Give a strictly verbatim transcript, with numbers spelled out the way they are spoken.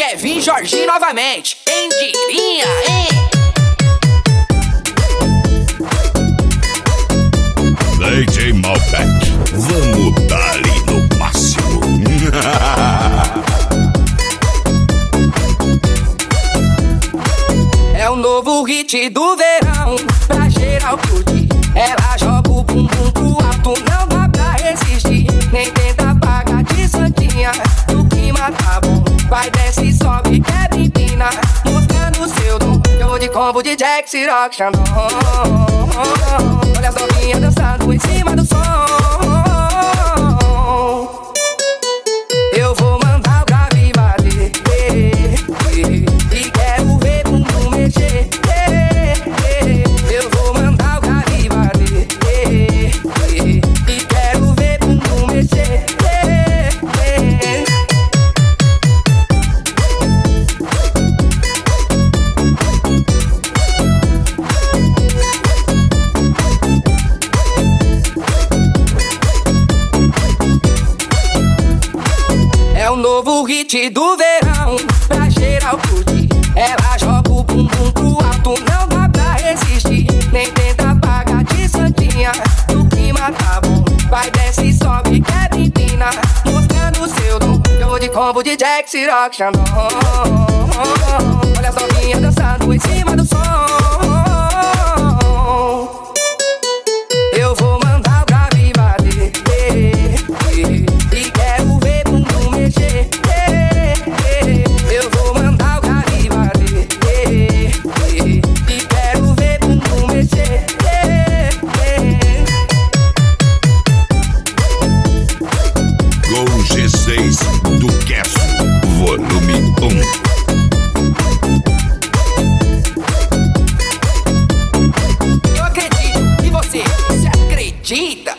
quer vir Jorginho novamente. Quem diria, hein? D J Malbec, vamos dar ali no máximo. É o novo hit do verão, pra geral curtir. Ela joga o bumbum pro alto, não dá pra resistir. Nem tenta apagar de santinha, o clima tá bom. Vai, desce e sobe, quebra e empina, mostrando o seu dom. Eu vou de combo de Jack, Ciroc, Xandão. Olha as novinhas dançando em cima do som. Eu vou mandar o grave bater, e quero ver bumbum mexer. Eu vou mandar o grave bater, e quero ver bumbum mexer. É o novo hit do verão, pra geral curtir. Ela joga o bumbum pro alto, não dá pra resistir. Nem tenta apagar de santinha, o clima tá bom. Vai, desce e sobe, quebra e empina, mostrando o seu dom. Eu vou de combo de Jack, Ciroc, Xandão. Olha as novinhas dançando em cima do som. Eu vou mandar o grave bater, e quero ver bumbum mexer. Eu vou mandar o grave bater, e quero ver bumbum mexer. Gol G seis do Queso, volume um. Eu acredito, e você? Você acredita?